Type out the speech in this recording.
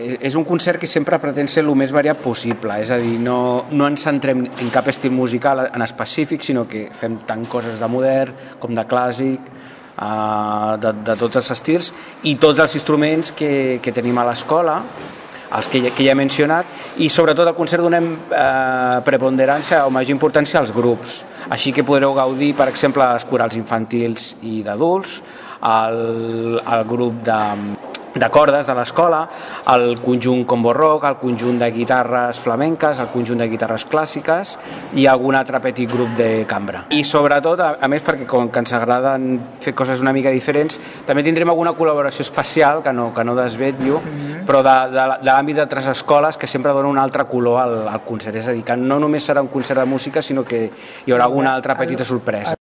és un concert que sempre pretén ser el més variat possible, és a dir, no ens centrem en cap estil musical en específic, sinó que fem tant coses de modern com de clàssic, de tots els estils, i tots els instruments que tenim a l'escola, els que ja he mencionat, i sobretot al concert donem preponderància o major importància als grups, així que podreu gaudir, per exemple, els corals infantils i d'adults, el grup de cordes de l'escola, el conjunt combo rock, el conjunt de guitarres flamenques, el conjunt de guitarres clàssiques i algun altre petit grup de cambra. I sobretot, a més, perquè com que ens agraden fer coses una mica diferents, també tindrem alguna col·laboració especial, que no desvetllo, però de l'àmbit d'altres escoles, que sempre dona un altre color al concert. És a dir, que no només serà un concert de música, sinó que hi haurà alguna altra petita sorpresa.